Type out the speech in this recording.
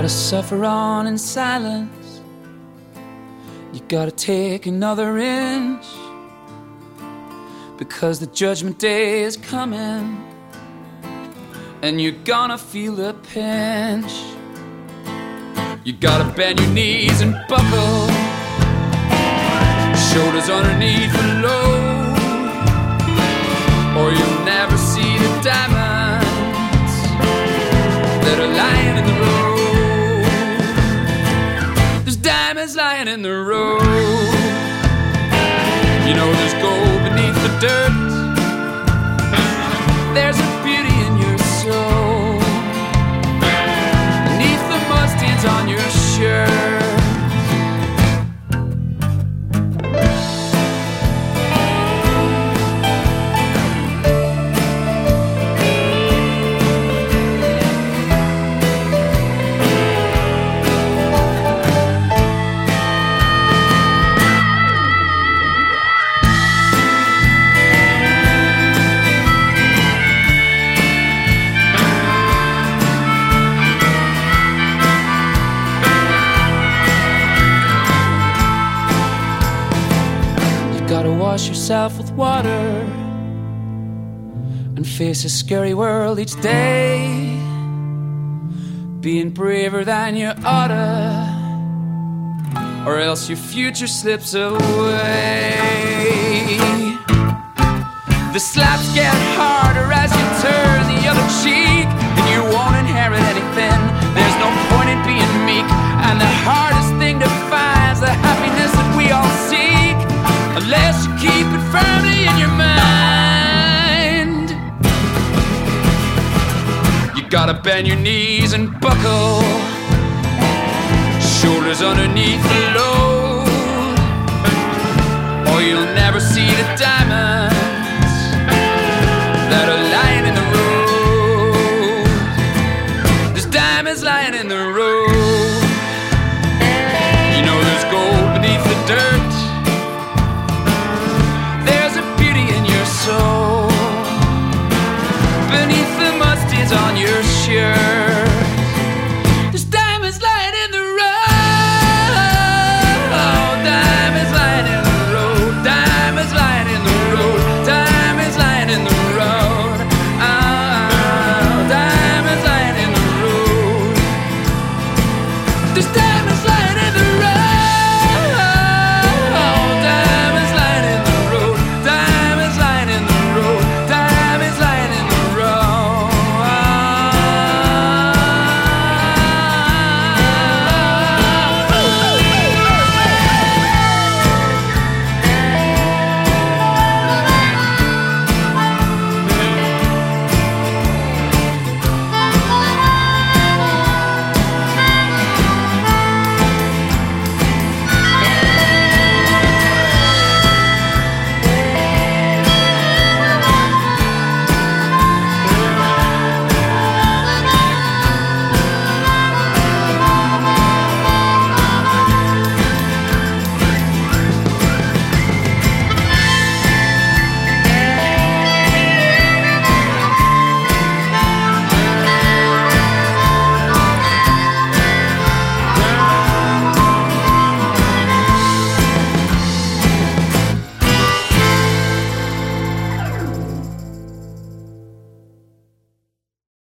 gotta suffer on in silence. You gotta take another inch, because the judgment day is coming, and you're gonna feel the pinch. You gotta bend your knees and buckle, shoulders underneath the load, or you'll never see the diamonds that are lying in the road. There's diamonds lying in the road. You know there's gold beneath the dirt. There's a beauty in your soul, beneath the mud stains on your shirt. Wash yourself with water and face a scary world each day, being braver than you oughta, or else your future slips away. The slaps get harder as you turn the other cheek, and you won't inherit anything. There's no point in being meek, and the hardest thing to find is the happiness that we all seek, unless you keep it firmly in your mind. You gotta bend your knees and buckle, shoulders underneath the load, or you'll never see the diamonds that are lying in the road. There's diamonds lying in the road. You know there's gold beneath the dirt. Soul, beneath the mud stains on your shirt.